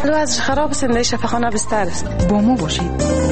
وضعش خراب است، در شفاخانه بستر است. با ما باشید.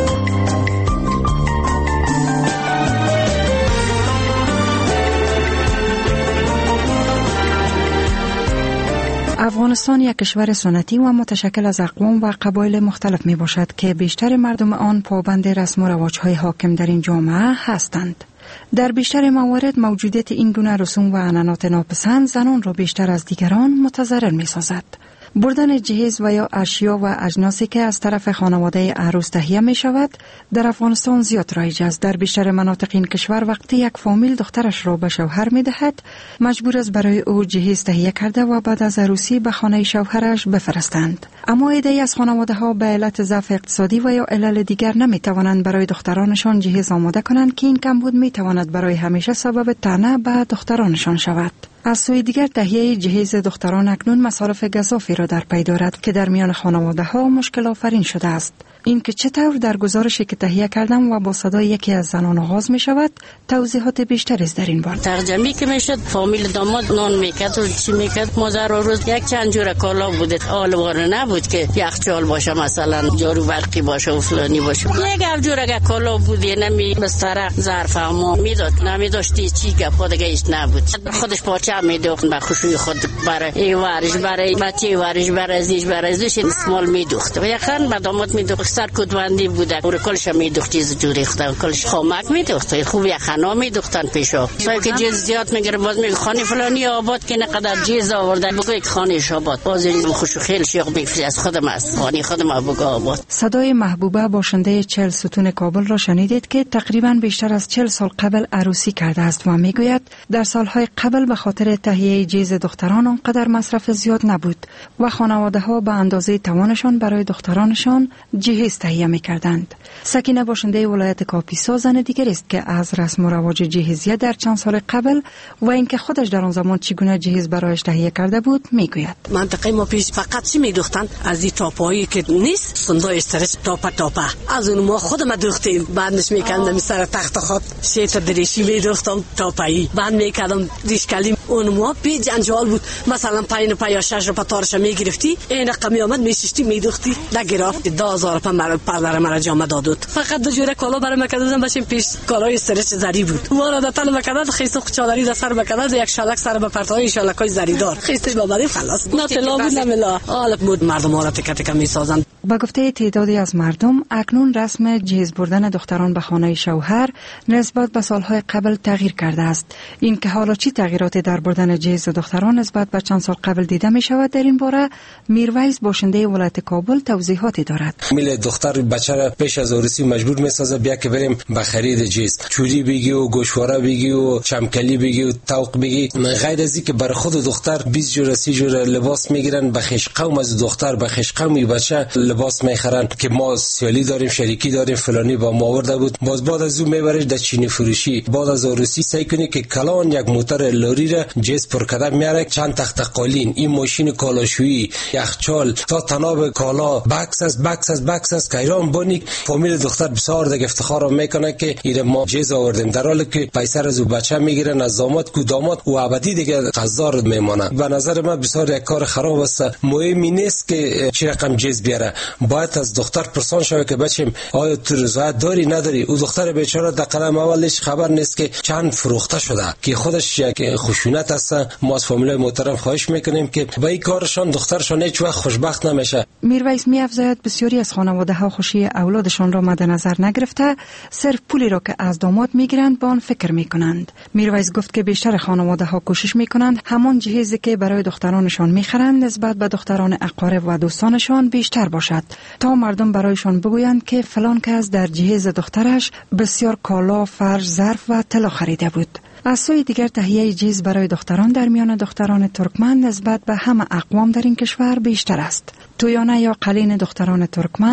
افغانستان یک کشور سنتی و متشکل از اقوام و قبایل مختلف می باشد که بیشتر مردم آن پابند رسم و رواج‌های حاکم در این جامعه هستند. در بیشتر موارد موجودیت این گونه رسوم و عنعنات ناپسند زنان را بیشتر از دیگران متضرر می سازد. بردن جهیز و یا اشیا و اجناسی که از طرف خانواده عروس تهیه می شود در افغانستان زیاد رایج است. در بیشتر مناطق این کشور وقتی یک فامیل دخترش را به شوهر می دهد مجبور است برای او جهیز تهیه کرده و بعد از عروسی به خانه شوهرش بفرستند. اما عده‌ای از خانواده ها به علت ضعف اقتصادی و یا علل دیگر نمی توانند برای دخترانشان جهیز آماده کنند که این کمبود می تواند برای همیشه سبب طعنه به دخترانشان شود. از سوی دیگر تهیه جهیز دختران اکنون مصارف گزافی را در پی دارد که در میان خانواده ها مشکل آفرین شده است. این که چطور در گزارشی که تهیه کردم و با صدای یکی از زنان آغاز می شود توضیحات بیشتری است در این باره. ترجمه که میشد فامیل داماد نان میکرد و چی میکرد مادر روز یک چند جور کالا بوده، آلواره نبود که یخچال باشه مثلا جارو برقی باشه و فلانی باشه. یک جور اگه کالا بودی نمی بستر ظرف ما میداد، نمیداشتی چی گپ دیگه ایش نبود. خودش پاچه میدوخت به خوشی خود برای ای وارش برای بچه وارش برای زیش برای زیش اسمال میدوخت و یکان به داماد میدوخت. سر کدوندی بوده اور کلش میدوخت چیز جوری خدا کلش خامک میدوخت خوب یک خنا میدوختن پیشا سای که جیز زیاد میگره باز میگه خانه فلانی آباد که نقدر جیز آورده بگو یک خانه آباد باز این خوش و خیل شیخ میگه از خودم است خانه خودم بگو آباد. صدای محبوبه باشنده 40 ستون کابل را شنیدید که تقریبا بیشتر از 40 سال قبل عروسی کرده است و میگوید در سالهای قبل به خاطر تهیه جیز دختران آنقدر مصرف زیاد نبود و خانواده ها به اندازه توانشان برای دخترانشان جهیز تهیه می‌کردند. سکینه باشنده ولایت کاپیسا زن دیگر است که از رسم و رواج جهیزیه در چند سال قبل و اینکه خودش در آن زمان چگونه جهیز برایش تهیه کرده بود میگوید. منطقه ما پیش فقط چی می‌دوختن از این تاپایی که نیست صندوق استرس تاپا از اون ما خودم دوختیم بعدش می‌کردم سر تخت خود سه تا دریشی می‌دوختم تاپایی بعد می‌کردم دیشکلی اون ما بی جنجال بود مثلا پایین پیاشش رو پتارش می‌گرفتی این رقمی آمد می‌شستی می‌دوختی دگرافت 10000 پدر مرا جامه داد فقط دو جوره کالا برام کردم باشیم پیش کالای استرس زری بود ما را دتن مکداد خیسو چادری در سر مکداد یک شالک سر به پرتای شالکای زریدار خیسش بابری خلاص نه طلا بود نه ملا حالت بود مردم را تک تک میسازند. با گفته تعدادی از مردم اکنون رسم جهیز بردن دختران به خانه شوهر نسبت به سالهای قبل تغییر کرده است. این که حالا چی تغییراتی در بردن جهیز دختران نسبت به چند سال قبل دیده می شود در این باره میرویس باشنده ولایت کابل توضیحاتی دارد. میل دختر بچه را پیش از عروسی مجبور میسازه بیا که بریم به خرید جیز چوری بگی و گوشواره بگی و چمکلی بگی و توق بگی غیر از اینکه بر خود دختر 20 جور 30 جور لباس میگیرن به خش قوم از دختر به خش قومی بچه لباس میخرن که ما سیالی داریم شریکی داریم فلانی با ما آورده بود باز بعد از اون میبرش در چینی فروشی بعد از عروسی سعی کنی که کلان یک موتر لوری را جیز پر کده میاره چند تخت قالین این ماشین کالاشویی یخچال تا تناب کالا بکس از کایران بونی فامیل دختر بسیار دیگه افتخار میکنه که ایره ما جیز آوردیم در حالی که پیسر از بچه میگیرن از داماد کو داماد و ابدی دیگه قزار میمونه. به نظر من بسیار یک کار خراب است. مهمی نیست که چه رقم جیز بیاره باید از دختر پرسان شوه که بچم آیا تو رضایت داری نداری او دختر بیچاره در قلم اولش خبر نیست که چند فروخته شده که خودش یک خشونت است. ما از فامیلای محترم خواهش میکنیم که با این کارشان دخترشان هیچ وقت خوشبخت نمیشه. میرویس میافزاید بسیاری از خانواده ها خوشی اولادشان را مد نظر نگرفته صرف پولی را که از داماد میگیرند به آن فکر میکنند. میرویس گفت که بیشتر خانواده ها کوشش میکنند همان جهیزی که برای دخترانشان میخرند نسبت به دختران اقارب و دوستانشان بیشتر باشد تا مردم برایشان بگویند که فلان کس در جهیز دخترش بسیار کالا، فرش، ظرف و طلا خریده بود. از سوی دیگر تهیه جهیز برای دختران در میان دختران ترکمن نسبت به همه اقوام در این کشور بیشتر است. تویانه یا قلین دختران ترکمن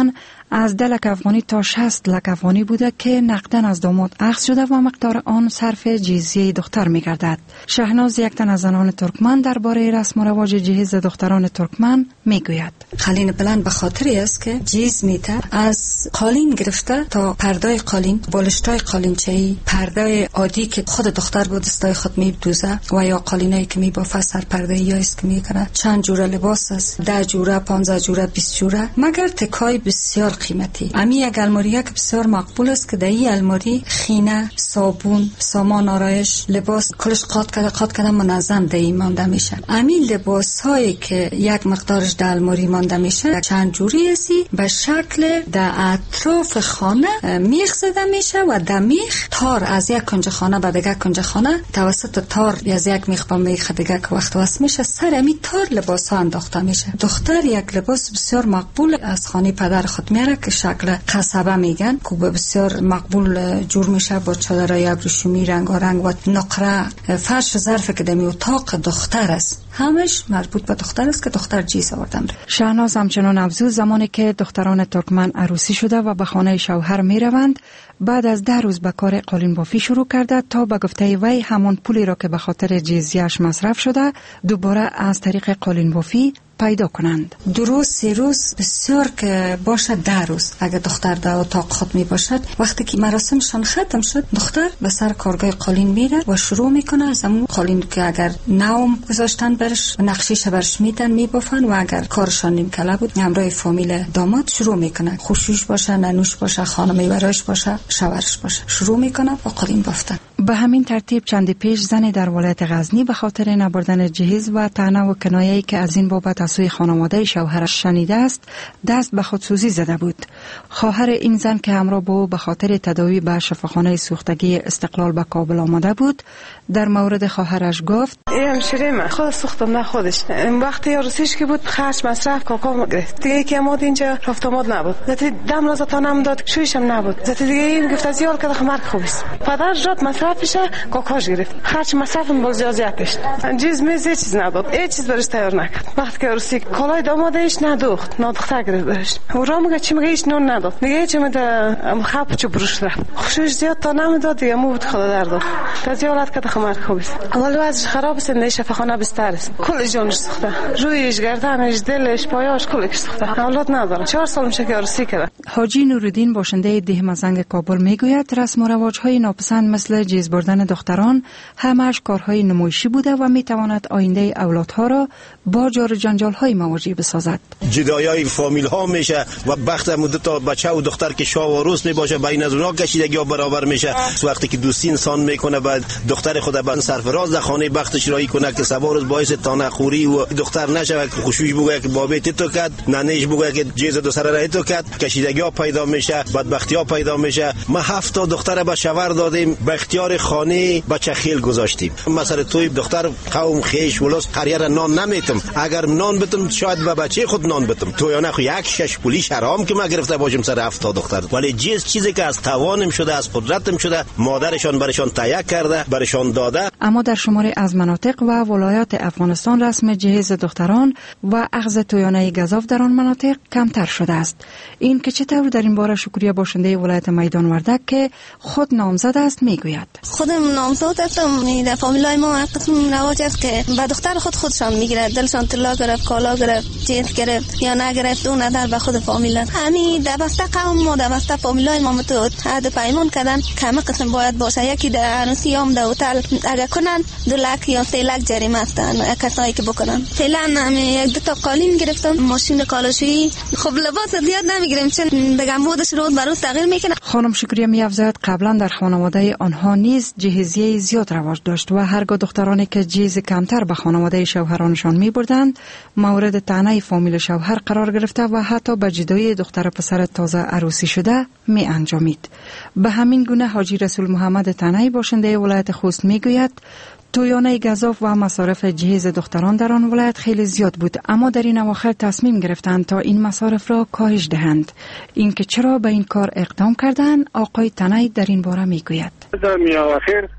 از 10 لک افغانی تا 60 لک افغانی بوده که نقدن از داماد اخذ شده و مقدار آن صرف جهیزیه دختر می گردد. شهناز، یک تن از زنان ترکمن، درباره رسم و رواج جهیز دختران ترکمن می گوید. قالین بلند به خاطری است که جهیز میته از قالین گرفته تا پرده قالین، بالشتای قالینچه‌ای، پرده عادی که خود دختر بود دستای خود می‌دوزه و یا قالینایی که می‌بافه، سر پرده یا است که می‌کنه. چند جوره لباس است، 10 جوره، 15 جوره، 20 جوره، مگر تکای بسیار قیمتی. امی یک الماری که بسیار مقبول است که در این الماری خینه، صابون، سامان آرایش، لباس کلش قاط کرده منظم در این مانده میشه. امی لباس‌هایی که یک مقدارش در الماری مانده میشه چند جوری است، به شکل در اطراف خانه میخ زده میشه و در میخ تار از یک کنج خانه به دیگه کنج خانه توسط تار از یک میخ به میخ دیگه که وقت وصل میشه سر امی تار لباس ها انداخته میشه. دختر یک لباس بسیار مقبول از خانه پدر خود میاره که شکل قصبه میگن که بسیار مقبول جور میشه با چادرای ابریشمی رنگارنگ و نقره. فرش ظرف که در اتاق دختر است همش مربوط به دختر است که دختر جیز آوردن. شهناز همچنان افزود زمانی که دختران ترکمن عروسی شده و به خانه شوهر می روند، بعد از 10 روز به کار قالین بافی شروع کرده تا به گفته وی همان پولی را که به خاطر جیزیش مصرف شده دوباره از طریق قالین بافی پیدا کنند. 2 روز 3 روز بسیار که باشه 10 روز اگر دختر در اتاق خود می باشد، وقتی که مراسمشان ختم شد دختر به سر کارگاه قالین میره و شروع میکنه از همون قالین که اگر نام گذاشتن برش نقشیش برش میدن میبافن و اگر کارشان نیم کله بود همراه فامیل داماد شروع میکنه، خوشوش باشه، ننوش باشه، خانمی برایش باشه، شوهرش باشه، شروع میکنه با قالین بافتن. به همین ترتیب چند پیش زنی در ولایت غزنی به خاطر نبردن جهیز و طعنه و کنایه‌ای که از این بابت از سوی خانواده شوهرش شنیده است دست به خودسوزی زده بود. خواهر این زن که همراه با او به خاطر تداوی به شفاخانه سوختگی استقلال به کابل آمده بود در مورد خواهرش گفت: همشیره من خود سوختم، نه خودش. وقتی عروسیش که بود خرج مصرف کاکا گرفت دیگه که اماد اینجا رفت آمد نبود، ذاتی دم لازتان هم داد شویش هم نبود، ذاتی دیگه این گفت از یار که خمر خوبیست پدر جات مصرفش کاکاش گرفت، خرج مصرفم باز زیادش چیز میز چیز نداد، هیچ چیز برش تیار نکرد. وقتی که عروسی کالای دامادش ندوخت، دختر گرفتش و را میگه چی میگه هیچ نون نداد، میگه چی میده خب چه بروش رفت خوشش زیاد تا نمیداد دیگه مو بود خدا در داد تزیالت که خمر خوبیست. اول وضعش خراب است، نه شفاخانه بستر است، کل جانش سوخته، رویش، گردنش، دلش، پایاش کلش سوخته، اولاد نداره. 4 سال میشه که عروسی کرده. حاجی نورالدین باشنده دهمزنگ کابل میگوید رسم و رواج‌های ناپسند مثل جیز بردن دختران همش کارهای نمایشی بوده و میتواند آینده اولادها را با جار و جنجال‌های مواجه بسازد. جدایای فامیل ها میشه و وقت مدت تا بچه و دختر که شاه و عروس میباشه بین از اونها کشیدگی ها برابر میشه. وقتی که دوستی انسان میکنه بعد دختر خود به سرفراز خانه بختش رایی کنه که سبا روز باعث تانه خوری و دختر نشه که خوشوش بگه که بابت تو کرد، ننهش بگه که جیز دو سر راه تو کرد، کشیدگی ها پیدا میشه، بدبختی ها پیدا میشه. ما 7 تا دختر به شوهر دادیم، به اختیار خانه بچه خیل گذاشتیم. مثلا توی دختر قوم خیش ولس قریه نان نمیتم، اگر نان بتم شاید به بچه خود نان بتم، تو یا نه خو یک شش پولی شرام که ما گرفته باشیم سر 7 تا دختر. ولی جیز چیزی که از توانم شده، از قدرتم شده، مادرشان برشان تهیه کرده، برشان داده. اما در شماری از مناطق و ولایات افغانستان رسم جهیز دختران و اخذ تویانه گزاف در آن مناطق کمتر شده است. این که چطور در این باره شکریه باشنده ولایت میدان وردک که خود نامزد است میگوید. خودم نامزد هستم. در فامیلای ما قسم رواج است که به دختر خودشان میگیره، دلشان طلا گرفت، کالا گرفت، جنس گرفت یا نگرفت، اون ندار به خود فامیل. همین در بسته قوم ما در بسته فامیلای ما متو عهد پیمان کردن کم قسم باید باشه. یکی در عروسی هم در هتل اگه کنن 2 لک یا 3 لک جریمه هستن کسایی که بکنن. فعلا یک 2 تا قالین گرفتم، ماشین کالاشویی. خب لباس زیاد نمیگیریم چون دیگه مودش روز به روز تغییر میکنه. خانم شکریه می‌افزاید قبلا در خانواده آنها نیز جهیزیه زیاد رواج داشت و هرگاه دخترانی که جهیز کمتر به خانواده شوهرانشان می‌بردند مورد طعنه فامیل شوهر قرار گرفته و حتی به جدایی دختر پسر تازه عروسی شده می انجامید. به همین گونه حاجی رسول محمد طعنه باشنده ولایت خوست میگوید تویانه گزاف و مصارف جهیز دختران در آن ولایت خیلی زیاد بود، اما در این اواخر تصمیم گرفتند تا این مصارف را کاهش دهند. اینکه چرا به این کار اقدام کردند آقای طعنه در این باره میگوید. در این اواخر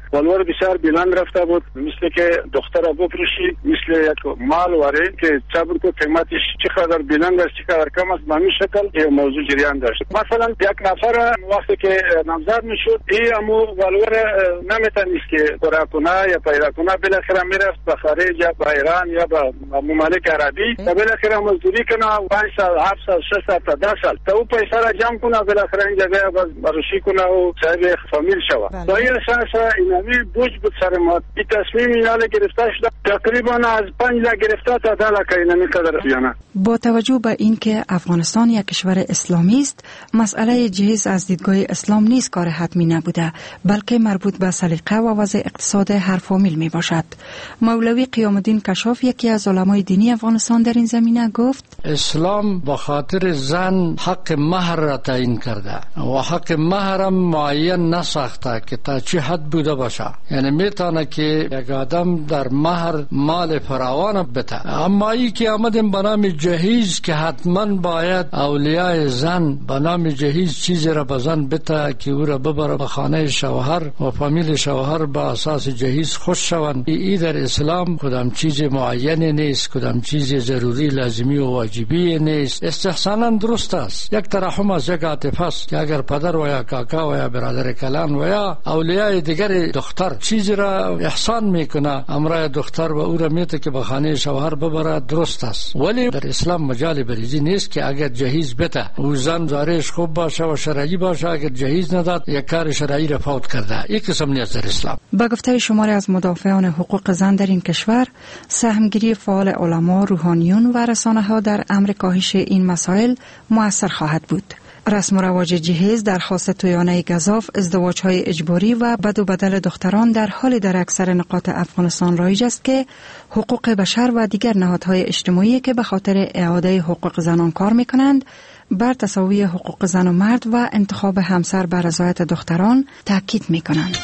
ولور بسیار بلند رفته بود، مثل که دختر بفروشی، مثل یک مال واره که صبر کو قیمتش چقدر بلند است چقدر کم است، به همین شکل این موضوع جریان داشت. مثلا یک نفر وقتی که نامزد میشد این امو ولور نمیتونست که پورا کنه یا پیدا کنه، بالاخره میرفت به خارج یا به ایران یا به ممالک عربی و بالاخره مزدوری کنه 5 سال 7 سال 6 سال تا 10 سال تا او پیسه را جمع کنه، بالاخره این جگه بررسی کنه و صاحب فامیل شود. با این اساس اینمی بوج بود سر ما. این تصمیم اینا گرفته شد تقریبا از 5 لک گرفته تا 10 لک اینمی قدر بیانه. با توجه به اینکه افغانستان یک کشور اسلامی است، مسئله جهیز از دیدگاه اسلام نیز کار حتمی نبوده، بلکه مربوط به سلیقه و وضع اقتصاد هر فامیل می باشد. مولوی قیام الدین کشاف، یکی از علمای دینی افغانستان، در این زمینه گفت: اسلام به خاطر زن حق مهر را تعیین کرده و حق مهرم معین نساخته که تا چه حد بوده باشه. یعنی میتونه که یک آدم در مهر مال فراوان بده، اما ای که آمدیم به نام جهیز که حتما باید اولیای زن به نام جهیز چیزی را به زن بده که او را ببره به خانه شوهر و فامیل شوهر به اساس جهیز خوش شوند. ای در اسلام کدام چیز معینی نیست، کدام چیز ضروری لازمی و واجبی نیست. استحسانا درست است، یک ترحم است، یک عاطفه است که اگر پدر و یا کاکا و یا برادر کلان و یا اولیای دیگر دختر چیزی را احسان میکنه، امرای دختر و او را میته که به خانه شوهر ببره، درست است. ولی در اسلام مجال بریزی نیست که اگر جهیز بده او زن زارش خوب باشه و شرعی باشه، اگر جهیز نداد یک کار شرعی را فوت کرده. این قسم نیست در اسلام. با گفته شماری از مدافعان حقوق زن در این کشور، سهمگیری فعال علما، روحانیون و رسانه‌ها در امر کاهش این مسائل مؤثر خواهد بود. رسم و رواج جهیز، درخواست تویانه گزاف، ازدواج‌های اجباری و بد و بدل دختران در حال در اکثر نقاط افغانستان رایج است که حقوق بشر و دیگر نهادهای اجتماعی که به خاطر اعاده حقوق زنان کار می‌کنند بر تساوی حقوق زن و مرد و انتخاب همسر بر رضایت دختران تاکید می‌کنند.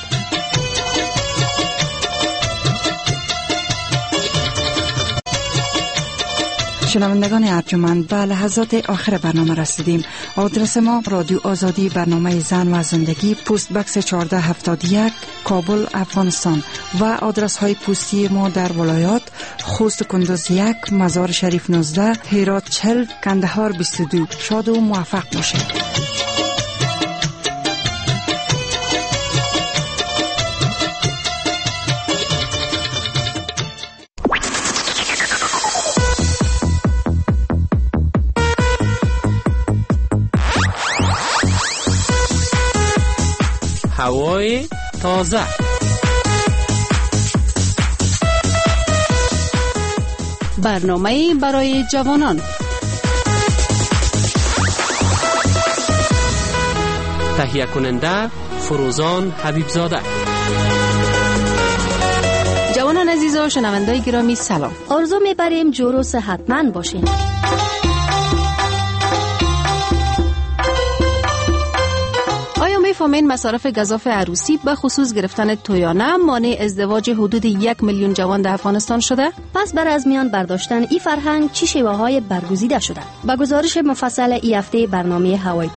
شنوندگان ارجمند، به لحظات آخر برنامه رسیدیم. آدرس ما: رادیو آزادی، برنامه زن و زندگی، پست بکس 1471، کابل، افغانستان. و آدرس های پستی ما در ولایات: خوست کندوز 1، مزار شریف 19، هرات 40، کندهار 22. شاد و موفق باشید. هوای تازه، برنامه برای جوانان. تهیه کننده فروزان حبیبزاده. جوانان عزیز و شنوندای گرامی سلام. آرزو می‌بریم جور و صحتمند باشین. فهمین مصارف گزاف عروسی به خصوص گرفتن تویانه مانع ازدواج حدود 1 میلیون جوان در افغانستان شده؟ پس بر از میان برداشتن این فرهنگ چی شیوه‌های برگزیده شده؟ با گزارش مفصل ای هفته برنامه هوای